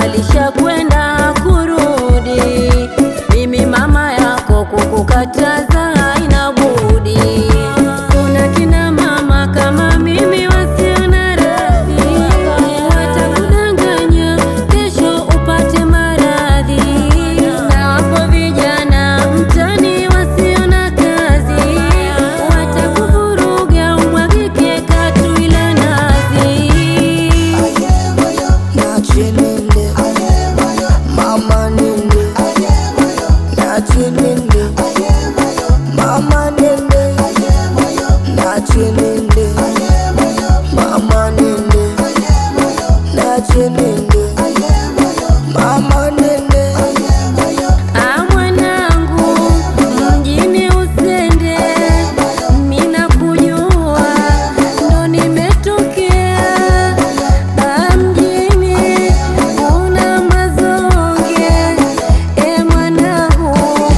alishakwenda kurudi. Mimi mama yako kukukataza haina budi. Kuna kina mama kama mimi wasio na radhi, watakudanganya kesho upate maradhi. Na wapo vijana mtani wasio na kazi, watakuvuruga umwagike katu ila nazi. Nache nende mama nende, nache nende mama nende, nache nende mama nende, nache nende mama nende. Mwanangu mjini usende, mina kujua ndo nimetokea. Mjini kuna mazonge, mwanangu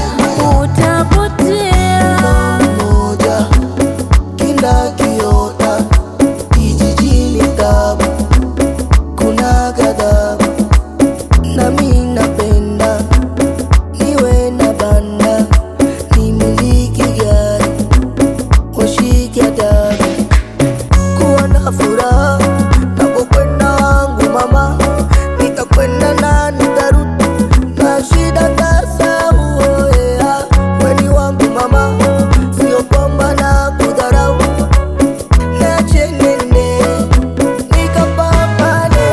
utapotea. Moja kila kiota kijijini tabu, kuna ghadhabu na mimi napenda niwe na banda, nimiliki gari, washike adabu, kuwa na furaha napokwenda wangu mama, nitakwenda na nitarudi na shida tasau. Weni wangu mama, sio kwamba na kudharau. Nache nende nikapambane,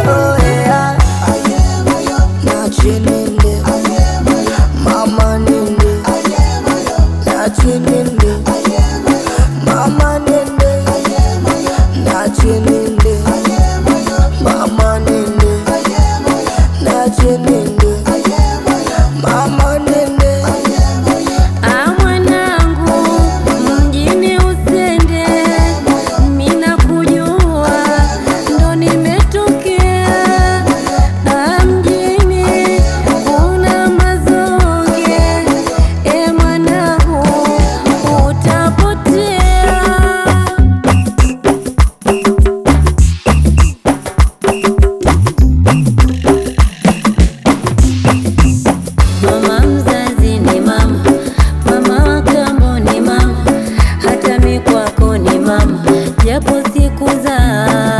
nache nende mama nende, nache nende mama nende, nache nende mama nende, nache nende mama nende. Mwanangu mjini usende, mina kujua ndo nimetokea. Mjini kuna mazonge, mwanangu utapotea. Mama mzazi ni mama, mama wa kambo ni mama, hata mi kwako ni mama, japo sikuzaa.